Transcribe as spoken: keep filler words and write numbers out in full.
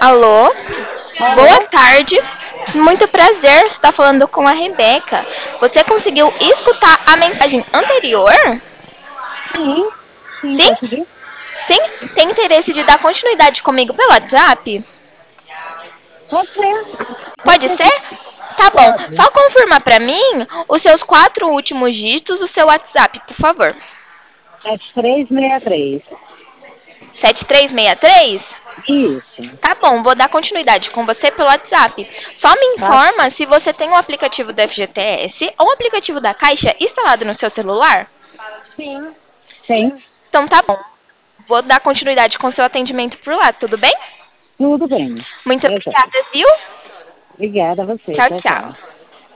Alô? Boa Alô? tarde. Muito prazer, você está falando com a Rebeca. Você conseguiu escutar a mensagem anterior? Sim, sim, Sim? consegui. Sim? Tem interesse de dar continuidade comigo pelo WhatsApp? Pode ser, pode Pode ser ser? sim. Tá bom. Pode. Só confirma pra mim os seus quatro últimos dígitos do seu WhatsApp, por favor. sete três seis três. sete três seis três? Isso. Tá bom, vou dar continuidade com você pelo WhatsApp. Só me Tá? informa se você tem o aplicativo do F G T S ou o aplicativo da Caixa instalado no seu celular. Sim. Tem. Então tá bom. Vou dar continuidade com seu atendimento por lá, tudo bem? Tudo bem. Muito Tá, joia. obrigada, viu? Obrigada a você. Tchau, Tchau, tchau. tchau.